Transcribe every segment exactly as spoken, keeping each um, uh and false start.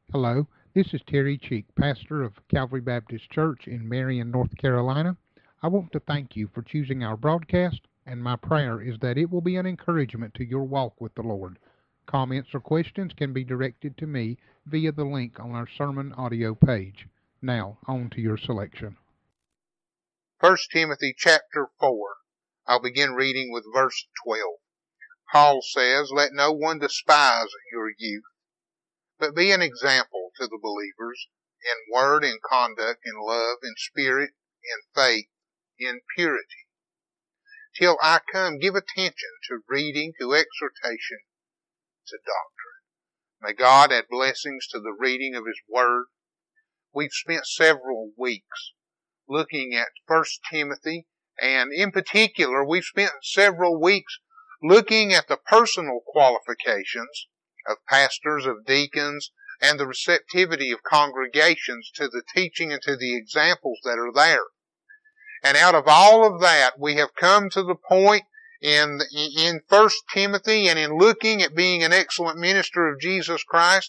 Hello, this is Terry Cheek, pastor of Calvary Baptist Church in Marion, North Carolina. I want to thank you for choosing our broadcast, and my prayer is that it will be an encouragement to your walk with the Lord. Comments or questions can be directed to me via the link on our sermon audio page. Now, on to your selection. First Timothy chapter four. I'll begin reading with verse twelve. Paul says, "Let no one despise your youth, but be an example to the believers in word, in conduct, in love, in spirit, in faith, in purity. Till I come, give attention to reading, to exhortation, to doctrine." May God add blessings to the reading of His Word. We've spent several weeks looking at First Timothy, and in particular, we've spent several weeks looking at the personal qualifications of pastors, of deacons, and the receptivity of congregations to the teaching and to the examples that are there. And out of all of that, we have come to the point in, in First Timothy and in looking at being an excellent minister of Jesus Christ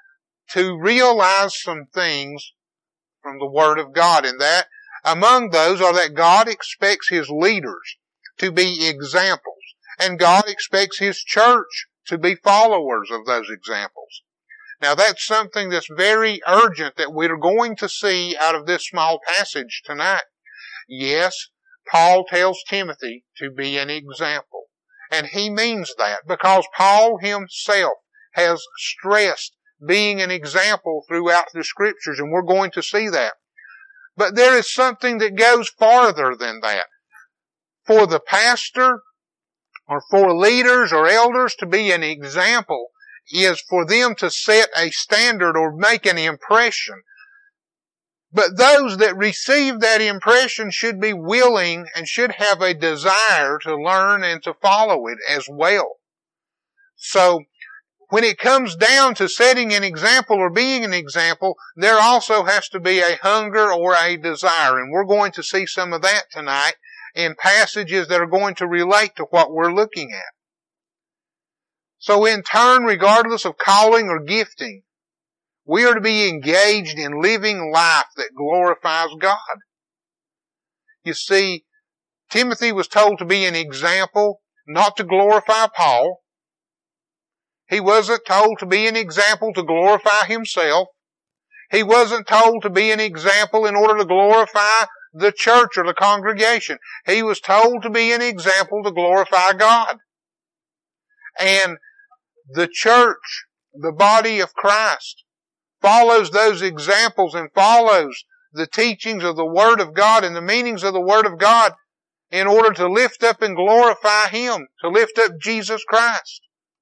to realize some things from the Word of God. And that, among those, are that God expects His leaders to be examples, and God expects His church to be followers of those examples. Now that's something that's very urgent that we're going to see out of this small passage tonight. Yes, Paul tells Timothy to be an example. And he means that because Paul himself has stressed being an example throughout the Scriptures, and we're going to see that. But there is something that goes farther than that. For the pastor, or for leaders or elders to be an example, is for them to set a standard or make an impression. But those that receive that impression should be willing and should have a desire to learn and to follow it as well. So, when it comes down to setting an example or being an example, there also has to be a hunger or a desire. And we're going to see some of that tonight in passages that are going to relate to what we're looking at. So in turn, regardless of calling or gifting, we are to be engaged in living life that glorifies God. You see, Timothy was told to be an example, not to glorify Paul. He wasn't told to be an example to glorify himself. He wasn't told to be an example in order to glorify the church or the congregation. He was told to be an example to glorify God. And the church, the body of Christ, follows those examples and follows the teachings of the Word of God and the meanings of the Word of God in order to lift up and glorify Him, to lift up Jesus Christ.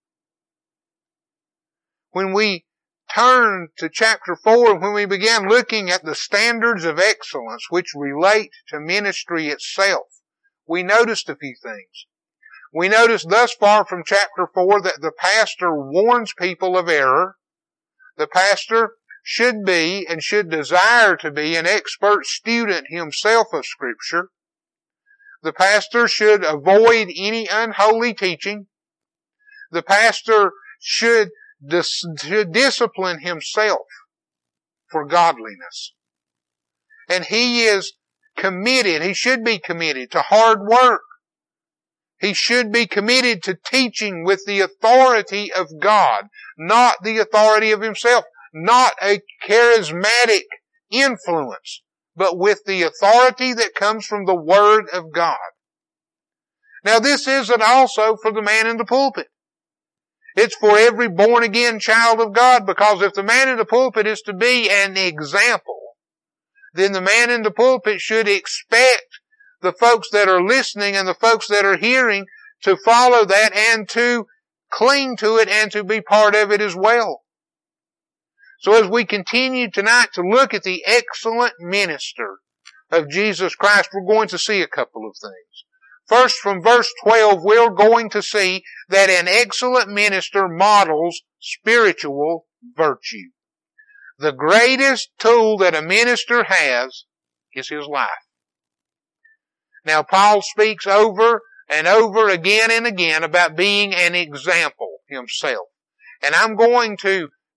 When we turn to chapter four, when we began looking at the standards of excellence which relate to ministry itself, we noticed a few things. We noticed thus far from chapter four that the pastor warns people of error. The pastor should be and should desire to be an expert student himself of Scripture. The pastor should avoid any unholy teaching. The pastor should Dis- to discipline himself for godliness. And he is committed, he should be committed to hard work. He should be committed to teaching with the authority of God, not the authority of himself, not a charismatic influence, but with the authority that comes from the Word of God. Now this isn't also for the man in the pulpit. It's for every born-again child of God, because if the man in the pulpit is to be an example, then the man in the pulpit should expect the folks that are listening and the folks that are hearing to follow that and to cling to it and to be part of it as well. So as we continue tonight to look at the excellent minister of Jesus Christ, we're going to see a couple of things. First, from verse twelve, we're going to see that an excellent minister models spiritual virtue. The greatest tool that a minister has is his life. Now, Paul speaks over and over again and again about being an example himself. And I'm going to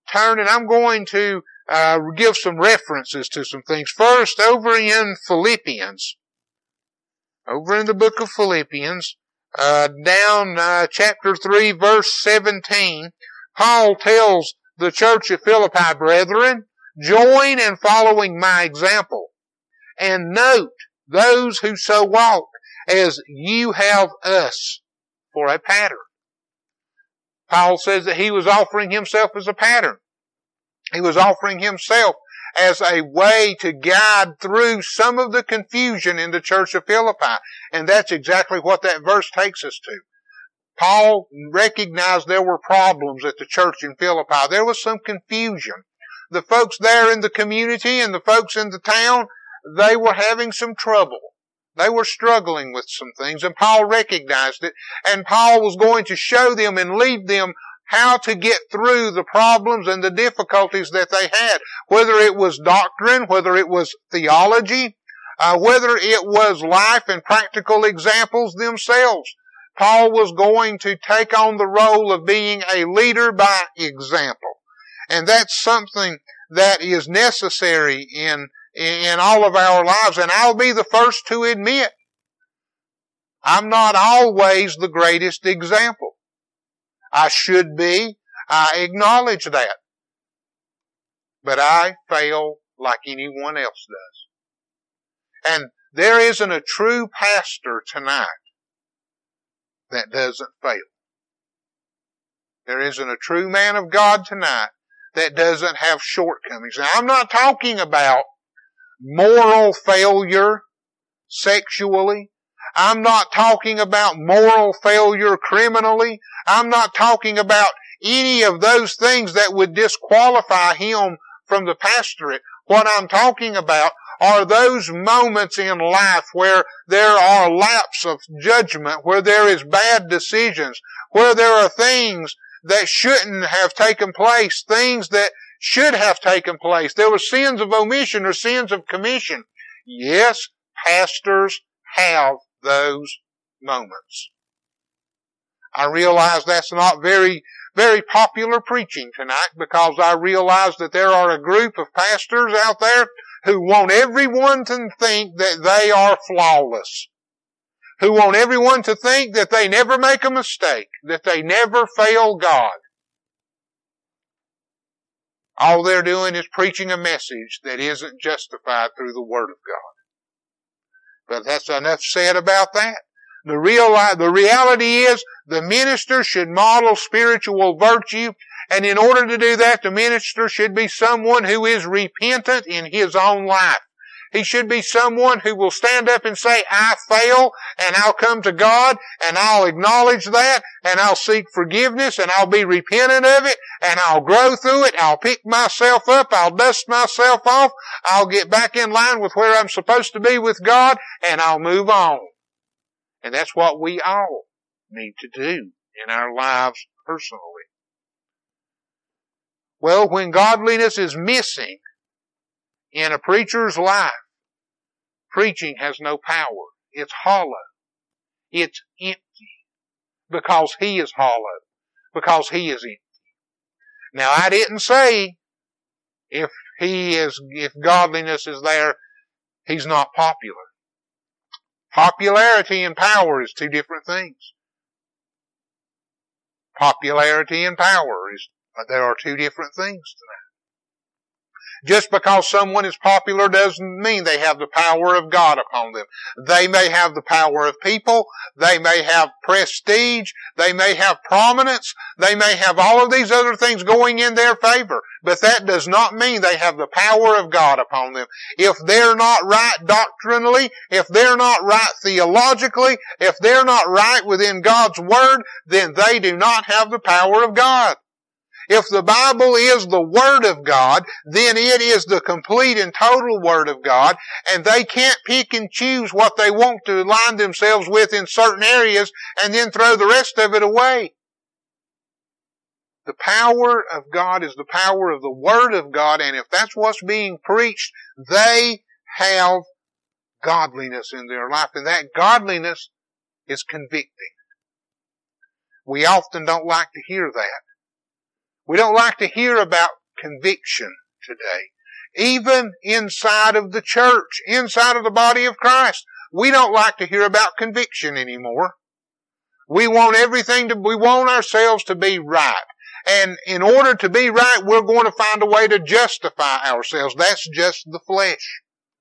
turn and I'm going to uh, give some references to some things. First, over in Philippians, over in the book of Philippians, uh, down uh, chapter three, verse seventeen, Paul tells the church of Philippi, brethren, join in following my example, and note those who so walk as you have us for a pattern. Paul says that he was offering himself as a pattern. He was offering himself as a way to guide through some of the confusion in the church of Philippi. And that's exactly what that verse takes us to. Paul recognized there were problems at the church in Philippi. There was some confusion. The folks there in the community and the folks in the town, they were having some trouble. They were struggling with some things, and Paul recognized it, and Paul was going to show them and lead them how to get through the problems and the difficulties that they had, whether it was doctrine, whether it was theology, uh, whether it was life and practical examples themselves. Paul was going to take on the role of being a leader by example. And that's something that is necessary in in all of our lives. And I'll be the first to admit, I'm not always the greatest example. I should be. I acknowledge that. But I fail like anyone else does. And there isn't a true pastor tonight that doesn't fail. There isn't a true man of God tonight that doesn't have shortcomings. Now, I'm not talking about moral failure sexually. I'm not talking about moral failure criminally. I'm not talking about any of those things that would disqualify him from the pastorate. What I'm talking about are those moments in life where there are lapses of judgment, where there is bad decisions, where there are things that shouldn't have taken place, things that should have taken place. There were sins of omission or sins of commission. Yes, pastors have those moments. I realize that's not very, very popular preaching tonight, because I realize that there are a group of pastors out there who want everyone to think that they are flawless, who want everyone to think that they never make a mistake, that they never fail God. All they're doing is preaching a message that isn't justified through the Word of God. But that's enough said about that. The real, the reality is the minister should model spiritual virtue, and in order to do that, the minister should be someone who is repentant in his own life. He should be someone who will stand up and say, I fail, and I'll come to God, and I'll acknowledge that, and I'll seek forgiveness, and I'll be repentant of it, and I'll grow through it. I'll pick myself up. I'll dust myself off. I'll get back in line with where I'm supposed to be with God, and I'll move on. And that's what we all need to do in our lives personally. Well, when godliness is missing in a preacher's life, preaching has no power. It's hollow. It's empty. Because he is hollow. Because he is empty. Now, I didn't say if he is, if godliness is there, he's not popular. Popularity and power is two different things. Popularity and power is, there are two different things tonight. Just because someone is popular doesn't mean they have the power of God upon them. They may have the power of people. They may have prestige. They may have prominence. They may have all of these other things going in their favor. But that does not mean they have the power of God upon them. If they're not right doctrinally, if they're not right theologically, if they're not right within God's Word, then they do not have the power of God. If the Bible is the Word of God, then it is the complete and total Word of God, and they can't pick and choose what they want to align themselves with in certain areas and then throw the rest of it away. The power of God is the power of the Word of God, and if that's what's being preached, they have godliness in their life, and that godliness is convicting. We often don't like to hear that. We don't like to hear about conviction today. Even inside of the church, inside of the body of Christ, we don't like to hear about conviction anymore. We want everything to, we want ourselves to be right. And in order to be right, we're going to find a way to justify ourselves. That's just the flesh.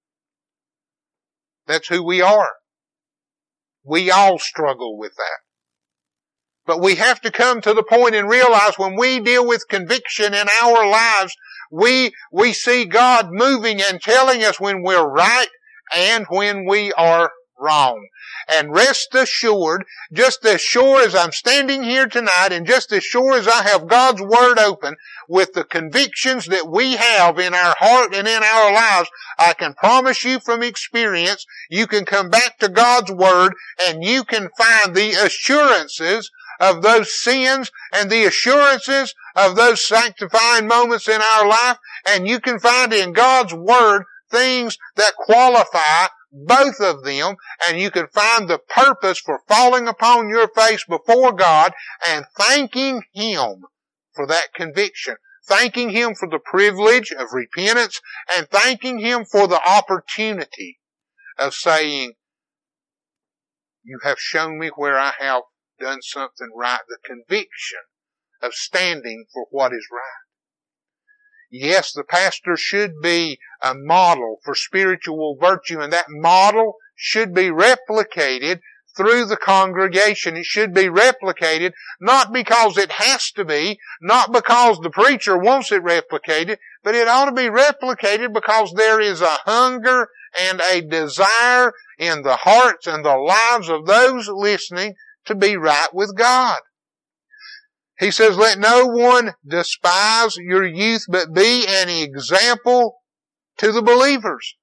That's who we are. We all struggle with that. But we have to come to the point and realize when we deal with conviction in our lives, we, we see God moving and telling us when we're right and when we are wrong. And rest assured, just as sure as I'm standing here tonight and just as sure as I have God's Word open with the convictions that we have in our heart and in our lives, I can promise you from experience, you can come back to God's Word and you can find the assurances of those sins and the assurances of those sanctifying moments in our life, and you can find in God's Word things that qualify both of them, and you can find the purpose for falling upon your face before God and thanking Him for that conviction, thanking Him for the privilege of repentance, and thanking Him for the opportunity of saying, you have shown me where I have done something right, the conviction of standing for what is right. Yes, the pastor should be a model for spiritual virtue, and that model should be replicated through the congregation. It should be replicated not because it has to be, not because the preacher wants it replicated, but it ought to be replicated because there is a hunger and a desire in the hearts and the lives of those listening to be right with God. He says, let no one despise your youth, but be an example to the believers.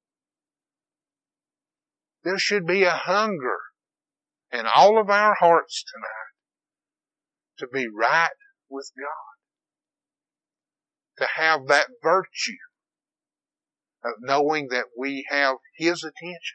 There should be a hunger in all of our hearts tonight to be right with God. To have that virtue of knowing that we have His attention.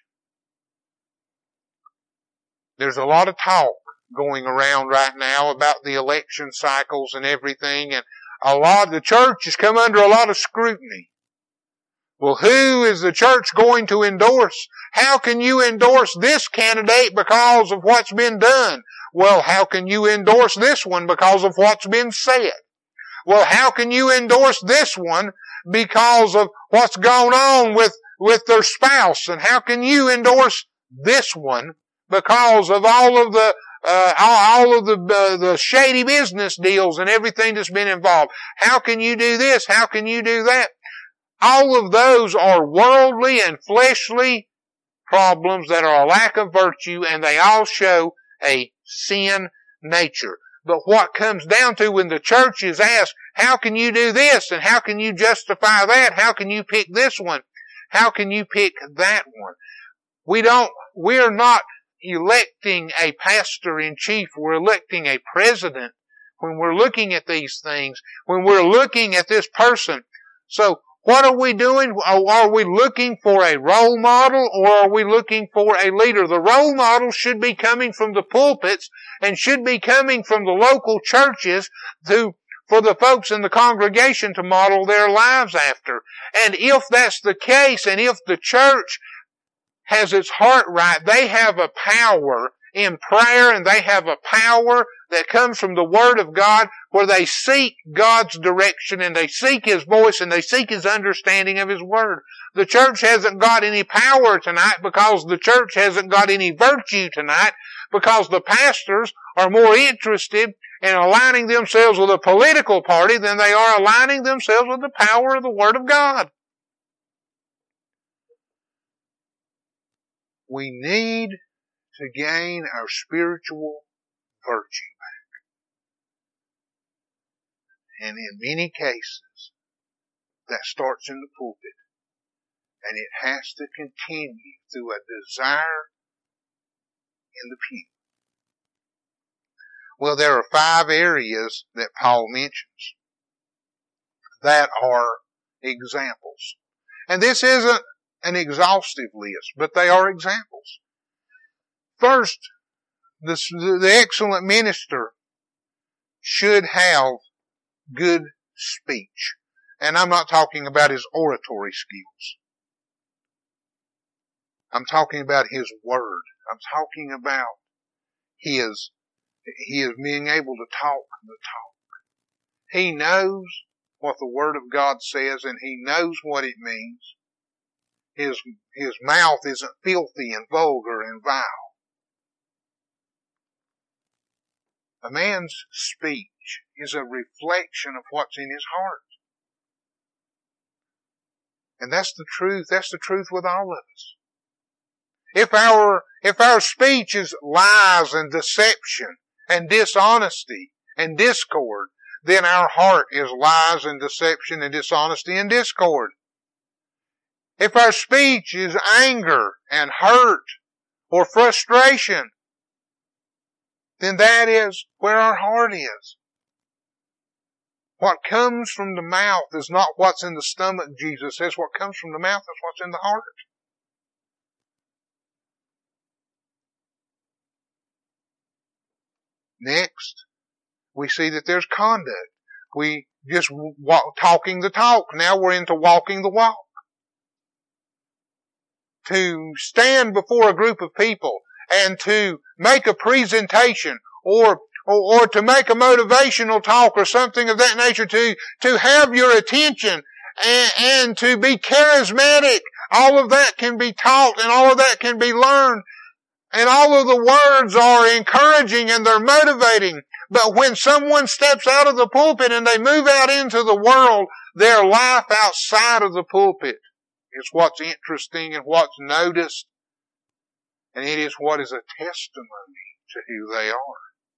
There's a lot of talk going around right now about the election cycles and everything, and a lot, the church has come under a lot of scrutiny. Well, who is the church going to endorse? How can you endorse this candidate because of what's been done? Well, how can you endorse this one because of what's been said? Well, how can you endorse this one because of what's gone on with, with their spouse? And how can you endorse this one because of all of the Uh, all of the uh, the shady business deals and everything that's been involved? How can you do this? How can you do that? All of those are worldly and fleshly problems that are a lack of virtue, and they all show a sin nature. But what comes down to when the church is asked, how can you do this? And how can you justify that? How can you pick this one? How can you pick that one? We don't, we're not electing a pastor-in-chief. We're electing a president when we're looking at these things, when we're looking at this person. So what are we doing? Are we looking for a role model, or are we looking for a leader? The role model should be coming from the pulpits and should be coming from the local churches to, for the folks in the congregation to model their lives after. And if that's the case, and if the church has its heart right, they have a power in prayer, and they have a power that comes from the Word of God, where they seek God's direction and they seek His voice and they seek His understanding of His Word. The church hasn't got any power tonight because the church hasn't got any virtue tonight, because the pastors are more interested in aligning themselves with a political party than they are aligning themselves with the power of the Word of God. We need to gain our spiritual virtue back. And in many cases, that starts in the pulpit. And it has to continue through a desire in the pew. Well, there are five areas that Paul mentions that are examples. And this isn't an exhaustive list, but they are examples. First, the, the excellent minister should have good speech. And I'm not talking about his oratory skills. I'm talking about his word. I'm talking about his, his being able to talk the talk. He knows what the Word of God says, and he knows what it means. His, his mouth isn't filthy and vulgar and vile. A man's speech is a reflection of what's in his heart. And that's the truth. That's the truth with all of us. If our, if our speech is lies and deception and dishonesty and discord, then our heart is lies and deception and dishonesty and discord. If our speech is anger and hurt or frustration, then that is where our heart is. What comes from the mouth is not what's in the stomach, Jesus says. What comes from the mouth is what's in the heart. Next, we see that there's conduct. We just walk, talking the talk. Now we're into walking the walk. To stand before a group of people and to make a presentation or, or, or to make a motivational talk or something of that nature, to, to have your attention and, and to be charismatic. All of that can be taught and all of that can be learned. And all of the words are encouraging and they're motivating. But when someone steps out of the pulpit and they move out into the world, their life outside of the pulpit is what's interesting and what's noticed. And it is what is a testimony to who they are.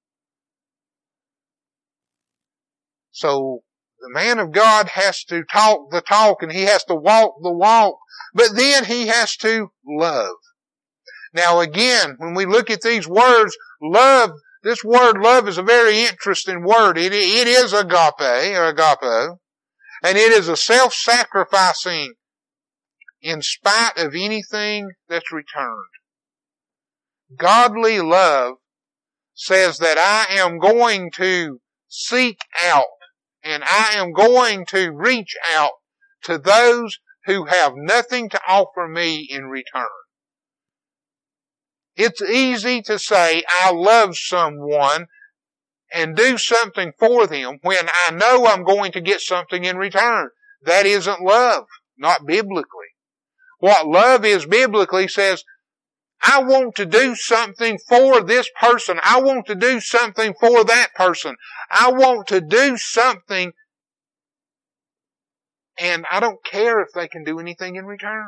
So the man of God has to talk the talk and he has to walk the walk. But then he has to love. Now again, when we look at these words, love, this word love is a very interesting word. It, it is agape, or agapo, and it is a self-sacrificing in spite of anything that's returned. Godly love says that I am going to seek out and I am going to reach out to those who have nothing to offer me in return. It's easy to say I love someone and do something for them when I know I'm going to get something in return. That isn't love, not biblically. What love is biblically says, I want to do something for this person. I want to do something for that person. I want to do something, and I don't care if they can do anything in return.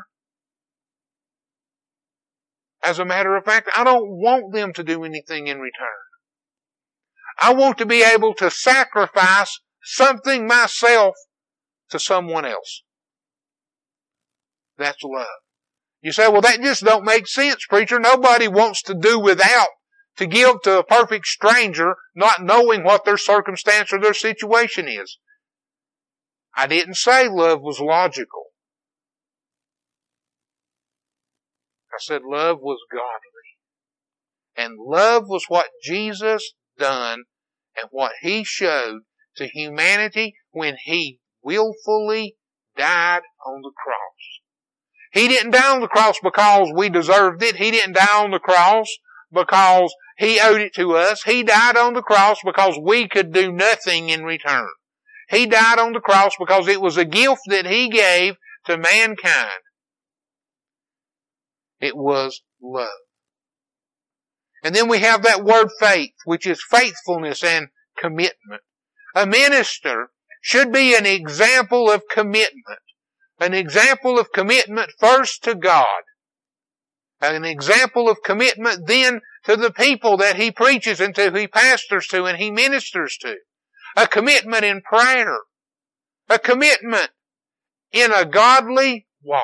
As a matter of fact, I don't want them to do anything in return. I want to be able to sacrifice something myself to someone else. That's love. You say, well, that just don't make sense, preacher. Nobody wants to do without, to give to a perfect stranger, not knowing what their circumstance or their situation is. I didn't say love was logical. I said love was godly. And love was what Jesus done and what He showed to humanity when He willfully died on the cross. He didn't die on the cross because we deserved it. He didn't die on the cross because He owed it to us. He died on the cross because we could do nothing in return. He died on the cross because it was a gift that He gave to mankind. It was love. And then we have that word faith, which is faithfulness and commitment. A minister should be an example of commitment. An example of commitment first to God. An example of commitment then to the people that he preaches and to, he pastors to and he ministers to. A commitment in prayer. A commitment in a godly walk.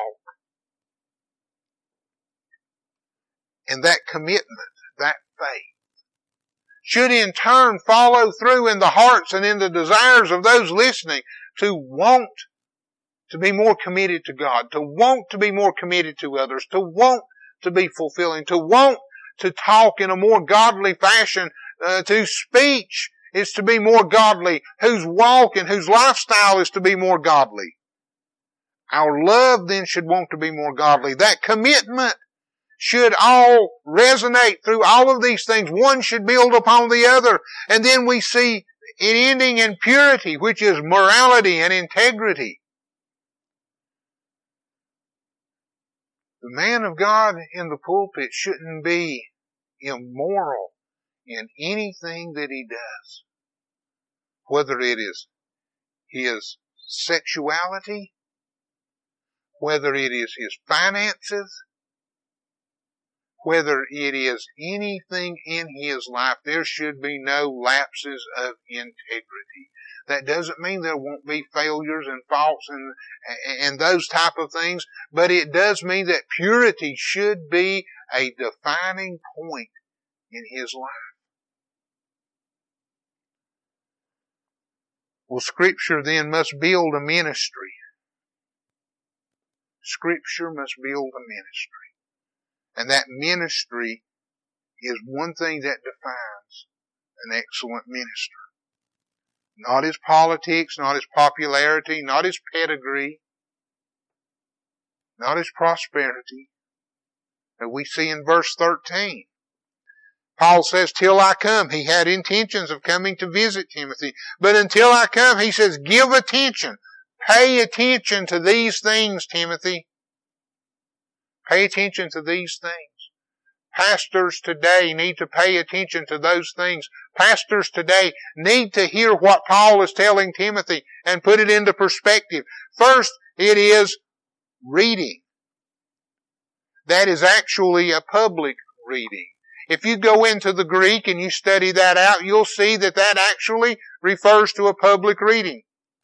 And that commitment, that faith, should in turn follow through in the hearts and in the desires of those listening to want to be more committed to God, to want to be more committed to others, to want to be fulfilling, to want to talk in a more godly fashion, uh, to speech is to be more godly, whose walk and whose lifestyle is to be more godly. Our love then should want to be more godly. That commitment should all resonate through all of these things. One should build upon the other. And then we see it ending in purity, which is morality and integrity. The man of God in the pulpit shouldn't be immoral in anything that he does. Whether it is his sexuality, whether it is his finances, whether it is anything in his life, there should be no lapses of integrity. That doesn't mean there won't be failures and faults and, and those type of things, but it does mean that purity should be a defining point in his life. Well, Scripture then must build a ministry. Scripture must build a ministry. And that ministry is one thing that defines an excellent minister. Not his politics, not his popularity, not his pedigree, not his prosperity. That we see in verse thirteen. Paul says, till I come. He had intentions of coming to visit Timothy. But until I come, he says, give attention. Pay attention to these things, Timothy. Pay attention to these things. Pastors today need to pay attention to those things. Pastors today need to hear what Paul is telling Timothy and put it into perspective. First, it is reading. That is actually a public reading. If you go into the Greek and you study that out, you'll see that that actually refers to a public reading.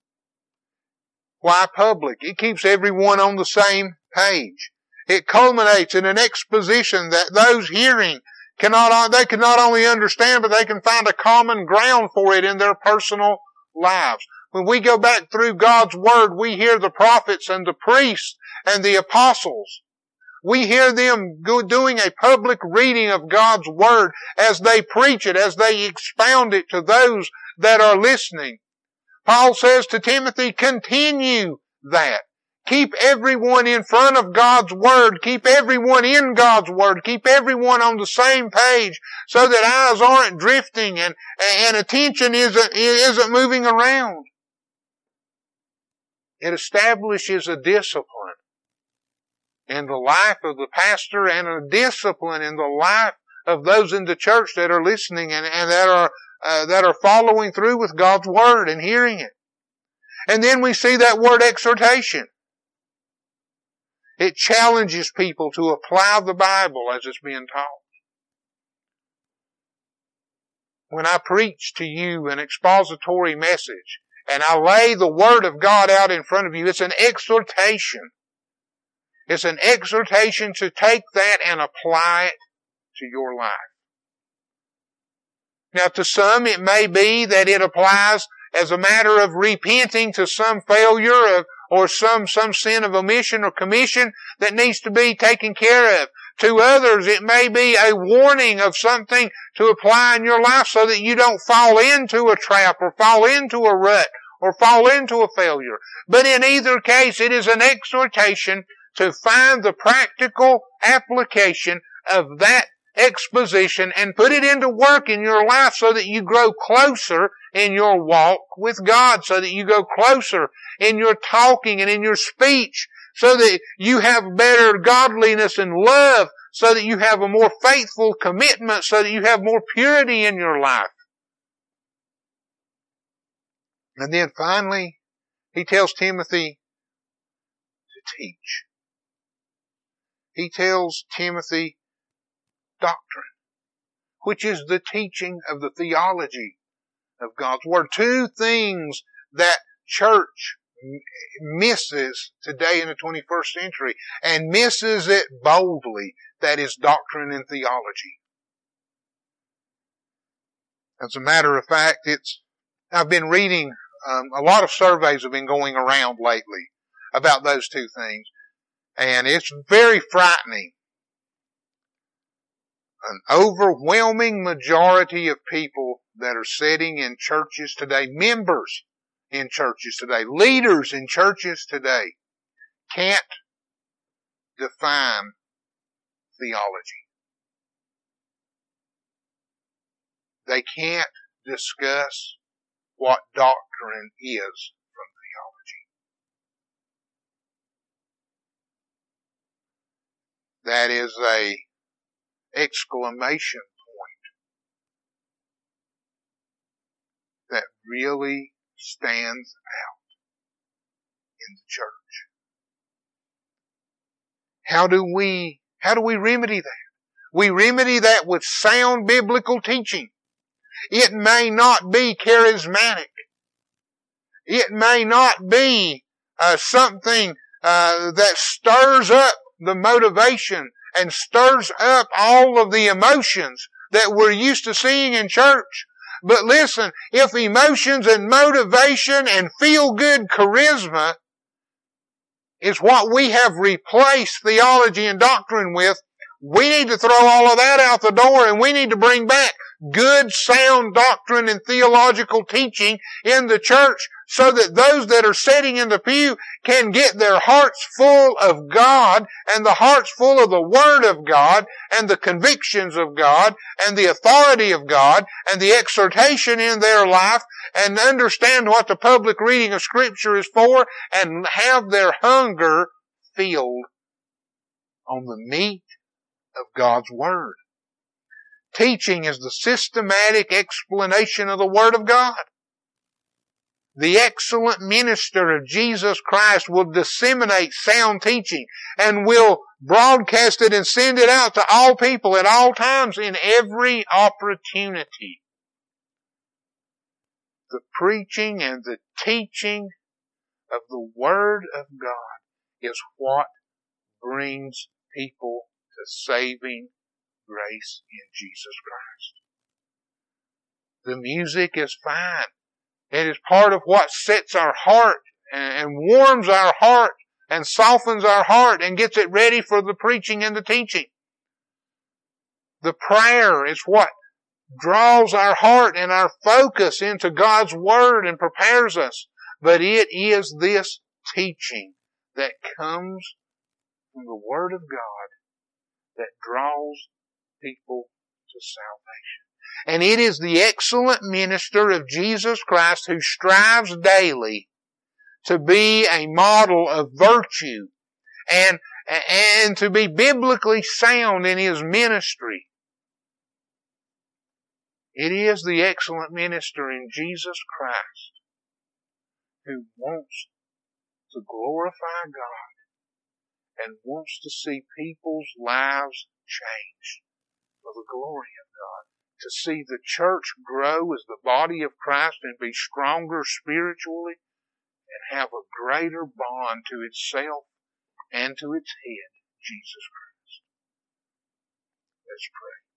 Why public? It keeps everyone on the same page. It culminates in an exposition that those hearing cannot, they can not only understand, but they can find a common ground for it in their personal lives. When we go back through God's Word, we hear the prophets and the priests and the apostles. We hear them go doing a public reading of God's Word as they preach it, as they expound it to those that are listening. Paul says to Timothy, continue that. Keep everyone in front of God's Word. Keep everyone in God's Word. Keep everyone on the same page so that eyes aren't drifting and, and attention isn't, isn't moving around. It establishes a discipline in the life of the pastor and a discipline in the life of those in the church that are listening and, and that are uh, that are following through with God's Word and hearing it. And then we see that word exhortation. It challenges people to apply the Bible as it's being taught. When I preach to you an expository message and I lay the Word of God out in front of you, it's an exhortation. It's an exhortation to take that and apply it to your life. Now, to some it may be that it applies as a matter of repenting to some failure of, or some, some sin of omission or commission that needs to be taken care of. To others, it may be a warning of something to apply in your life so that you don't fall into a trap or fall into a rut or fall into a failure. But in either case, it is an exhortation to find the practical application of that exposition and put it into work in your life so that you grow closer in your walk with God, so that you go closer in your talking and in your speech, so that you have better godliness and love, so that you have a more faithful commitment, so that you have more purity in your life. And then finally, he tells Timothy to teach. He tells Timothy doctrine, which is the teaching of the theology of God's Word. Two things that church misses today in the twenty-first century, and misses it boldly, that is doctrine and theology. As a matter of fact, it's I've been reading, um, a lot of surveys have been going around lately about those two things, and it's very frightening An overwhelming majority of people that are sitting in churches today, members in churches today, leaders in churches today, can't define theology. They can't discuss what doctrine is from theology. That is a exclamation point that really stands out in the church. How do we, how do we remedy that? We remedy that with sound biblical teaching. It may not be charismatic. It may not be uh, something uh, that stirs up the motivation and stirs up all of the emotions that we're used to seeing in church. But listen, if emotions and motivation and feel-good charisma is what we have replaced theology and doctrine with, we need to throw all of that out the door, and we need to bring back good, sound doctrine and theological teaching in the church so that those that are sitting in the pew can get their hearts full of God and the hearts full of the Word of God and the convictions of God and the authority of God and the exhortation in their life, and understand what the public reading of Scripture is for, and have their hunger filled on the meat of God's Word. Teaching is the systematic explanation of the Word of God. The excellent minister of Jesus Christ will disseminate sound teaching and will broadcast it and send it out to all people at all times in every opportunity. The preaching and the teaching of the Word of God is what brings people to saving grace in Jesus Christ. The music is fine. It is part of what sets our heart and warms our heart and softens our heart and gets it ready for the preaching and the teaching. The prayer is what draws our heart and our focus into God's Word and prepares us. But it is this teaching that comes from the Word of God that draws people to salvation. And it is the excellent minister of Jesus Christ who strives daily to be a model of virtue and, and to be biblically sound in his ministry. It is the excellent minister in Jesus Christ who wants to glorify God and wants to see people's lives changed for the glory of God. To see the church grow as the body of Christ and be stronger spiritually and have a greater bond to itself and to its head, Jesus Christ. Let's pray.